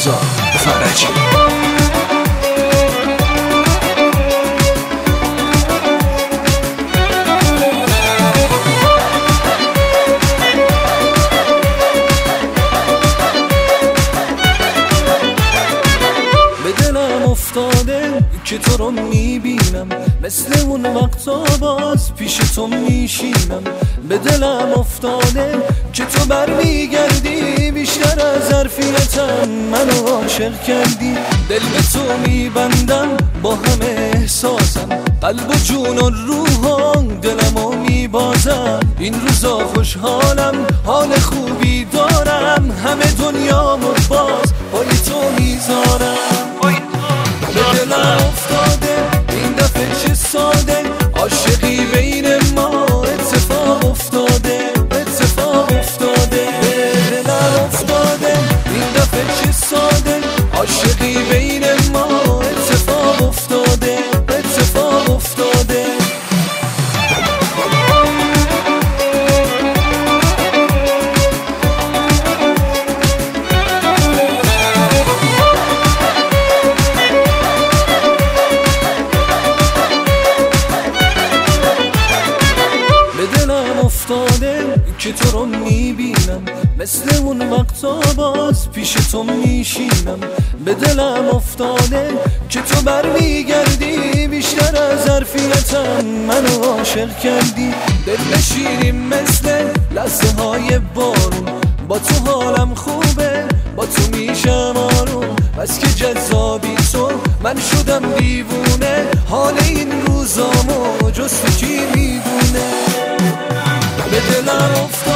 رضا فرجی. افتاده که تو رو میبینم، مثل اون وقتا باز پیش تو میشینم. به دلم افتاده که تو برمیگردی، بیشتر از ظرفیتم منو عاشق کردی. دل به تو میبندم با همه احساسم، قلب و جون و روحم دلمو میبازم. این روزا خوشحالم، حال خوبی دارم، همه دنیامو باز پای تو میذارم. به دلم افتاده این دفعه چه ساده، عاشقی بین ما اتفاق افتاده، اتفاق افتاده. به دلم افتاده این دفعه چه ساده، عاشقی بین ما اتفاق افتاده، اتفاق افتاده. افتاده که تو رو میبینم، مثل اون وقتا باز پیش تو میشینم. به دلم افتاده که تو برمیگردی، بیشتر از ظرفیتم منو عاشق کردی. دل نشینیم مثل لحظه های بارون، با تو حالم خوبه، با تو میشم آروم. بس که جذابی تو، من شدم دیوونه، حال این روزامو جز تو کی میدونه. به دلم افتاد